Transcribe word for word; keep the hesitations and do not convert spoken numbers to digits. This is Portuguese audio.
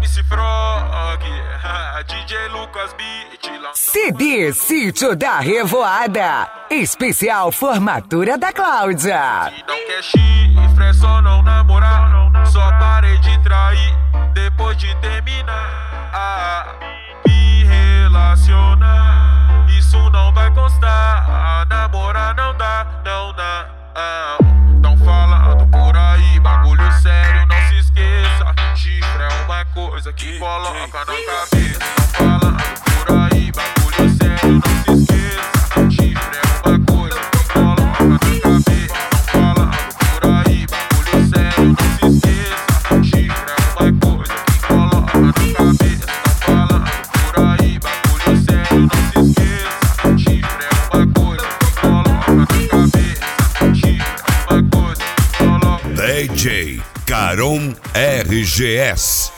M C Frog, D J Lucas Beat. C D Sítio da Revoada, especial formatura da Cláudia. Se não quer chifre, é só não namorar. Só parei de trair depois de terminar. Ah, me relacionar, isso não vai constar. Ah, namorar não dá, não dá. Ah, não falando por aí, bagulho sério, não se esqueça. Chifre é uma coisa que coloca na cabeça. Não falando por aí, bagulho sério, não se esqueça. Chifre é uma coisa que coloca na cabeça. Não falando por aí, bagulho sério, não se esqueça. Chifre é uma coisa que coloca na cabeça. Não falando por aí, bagulho sério, não se esqueça. Chifre é uma coisa que coloca na cabeça. Chifre é uma coisa que coloca. D J Caron R G S.